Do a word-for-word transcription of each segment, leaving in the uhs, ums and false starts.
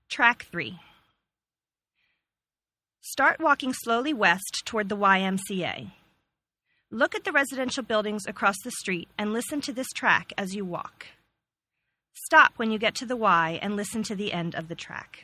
Track three. Start walking slowly west toward the Y M C A. Look at the residential buildings across the street and listen to this track as you walk. Stop when you get to the Y and listen to the end of the track.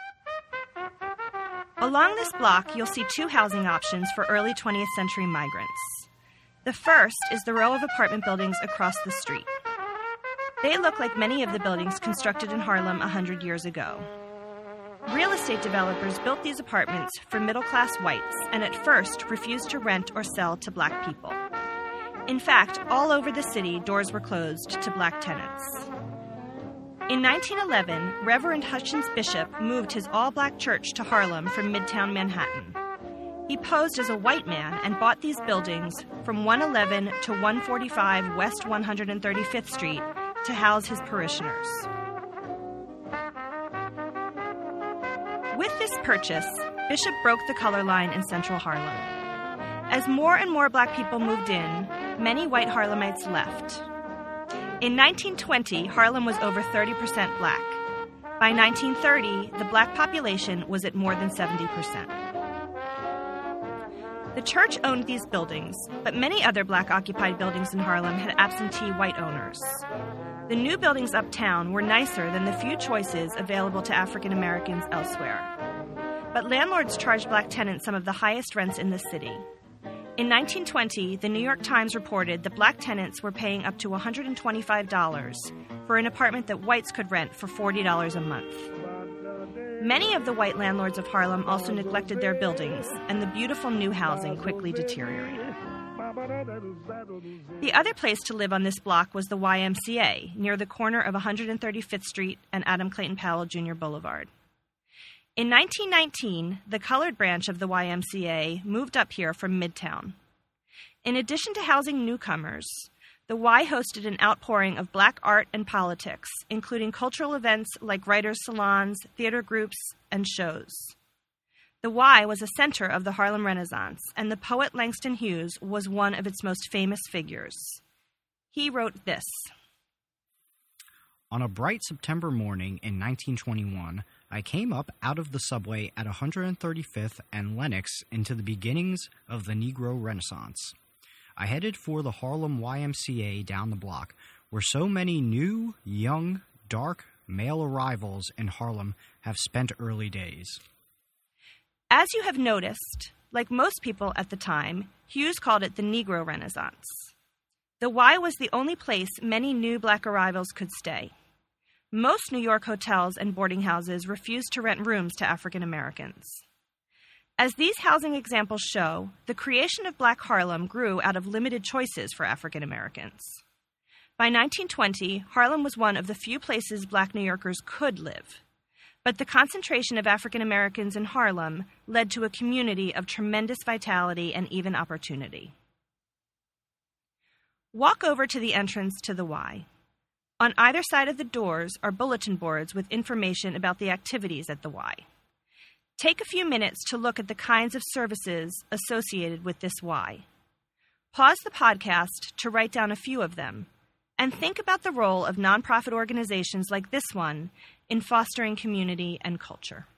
Along this block, you'll see two housing options for early twentieth century migrants. The first is the row of apartment buildings across the street. They look like many of the buildings constructed in Harlem a hundred years ago. Real estate developers built these apartments for middle-class whites and at first refused to rent or sell to black people. In fact, all over the city, doors were closed to black tenants. In nineteen eleven, Reverend Hutchins Bishop moved his all-black church to Harlem from Midtown Manhattan. He posed as a white man and bought these buildings from one eleven to one forty-five West one hundred thirty-fifth Street to house his parishioners. With this purchase, Bishop broke the color line in central Harlem. As more and more black people moved in, many white Harlemites left. In nineteen twenty, Harlem was over thirty percent black. By nineteen thirty, the black population was at more than seventy percent. The church owned these buildings, but many other black-occupied buildings in Harlem had absentee white owners. The new buildings uptown were nicer than the few choices available to African Americans elsewhere. But landlords charged black tenants some of the highest rents in the city. In nineteen twenty, the New York Times reported that black tenants were paying up to one hundred twenty-five dollars for an apartment that whites could rent for forty dollars a month. Many of the white landlords of Harlem also neglected their buildings, and the beautiful new housing quickly deteriorated. The other place to live on this block was the Y M C A, near the corner of one hundred thirty-fifth Street and Adam Clayton Powell Junior Boulevard. In nineteen nineteen, the colored branch of the Y M C A moved up here from Midtown. In addition to housing newcomers, the Y hosted an outpouring of black art and politics, including cultural events like writers' salons, theater groups, and shows. The Y was a center of the Harlem Renaissance, and the poet Langston Hughes was one of its most famous figures. He wrote this. On a bright September morning in nineteen twenty-one, I came up out of the subway at one hundred thirty-fifth and Lenox into the beginnings of the Negro Renaissance. I headed for the Harlem Y M C A down the block, where so many new, young, dark, male arrivals in Harlem have spent early days. As you have noticed, like most people at the time, Hughes called it the Negro Renaissance. The Y was the only place many new black arrivals could stay. Most New York hotels and boarding houses refused to rent rooms to African Americans. As these housing examples show, the creation of Black Harlem grew out of limited choices for African Americans. By nineteen twenty, Harlem was one of the few places black New Yorkers could live. But the concentration of African Americans in Harlem led to a community of tremendous vitality and even opportunity. Walk over to the entrance to the Y. On either side of the doors are bulletin boards with information about the activities at the Y. Take a few minutes to look at the kinds of services associated with this Y. Pause the podcast to write down a few of them, and think about the role of nonprofit organizations like this one in fostering community and culture.